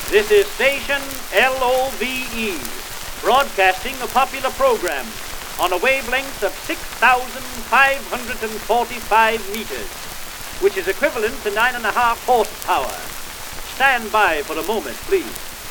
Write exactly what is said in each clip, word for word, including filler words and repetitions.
This is station L O V E, broadcasting a popular program on a wavelength of six thousand five hundred forty-five meters, which is equivalent to nine and a half horsepower. Stand by for a moment, please.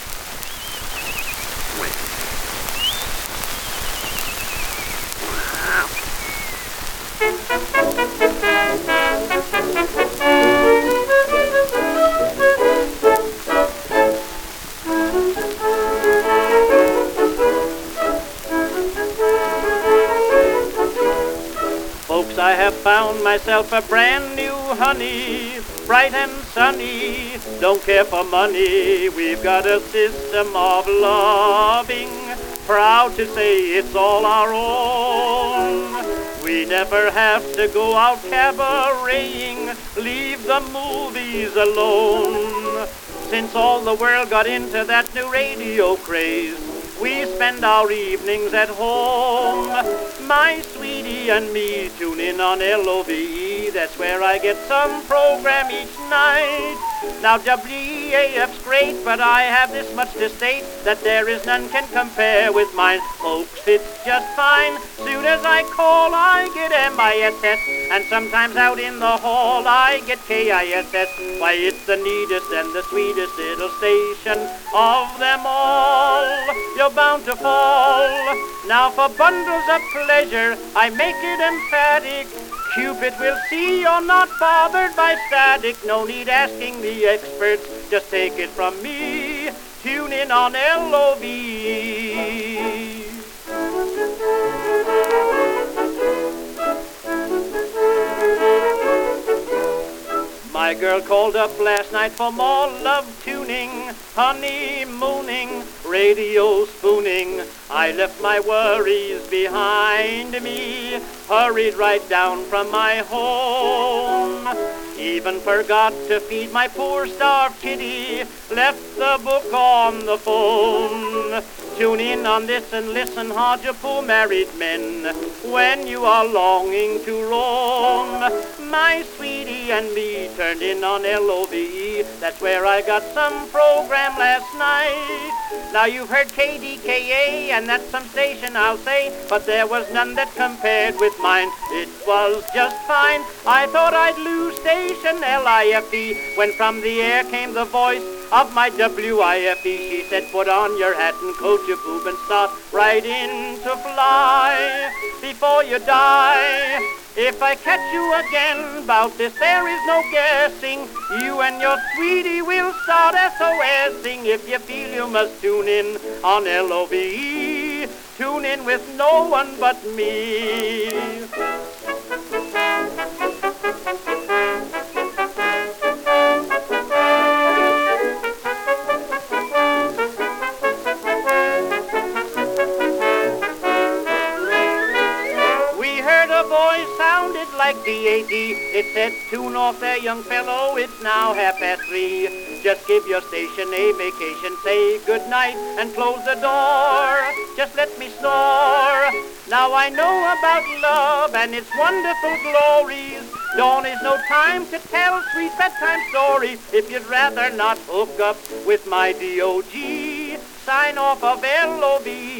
Folks, I have found myself a brand new honey, bright and sunny, don't care for money. We've got a system of loving, proud to say it's all our own. We never have to go out cabareting, leave the movies alone. Since all the world got into that new radio craze, we spend our evenings at home. My sweetie and me tune in on L O V E. That's where I get some program each night. Now W E A F's great, but I have this much to state, that there is none can compare with mine. Folks, it's just fine. Soon as I call, I get M I S S, and sometimes out in the hall, I get K I S S. Why, it's the neatest and the sweetest little station of them all. You're bound to fall. Now for bundles of pleasure, I make it emphatic. Cupid will see you're not bothered by static. No need asking the experts, just take it from me. Tune in on L O V E. My girl called up last night for more love tuning, honeymooning, radio spooning. I left my worries behind me, hurried right down from my home. Even forgot to feed my poor starved kitty, left the book on the phone. Tune in on this and listen, hard you poor married men, when you are longing to roam. My sweetie and me turned in on L O V E. That's where I got some program last night. Now you've heard K D K A, and that's some station I'll say, but there was none that compared with mine. It was just fine. I thought I'd lose station L I F E, when from the air came the voice of my W I F E. She said, put on your hat and coat your boob and start right in to fly before you die. If I catch you again about this, there is no guessing. You and your sweetie will start SOSing. If you feel you must tune in on L O V E, tune in with no one but me. Sounded like D A D. It said, tune off there, young fellow, it's now half past three. Just give your station a vacation, say good night and close the door. Just let me snore. Now I know about love and its wonderful glories. Dawn is no time to tell sweet bedtime stories. If you'd rather not hook up with my D O G, sign off of L O V E.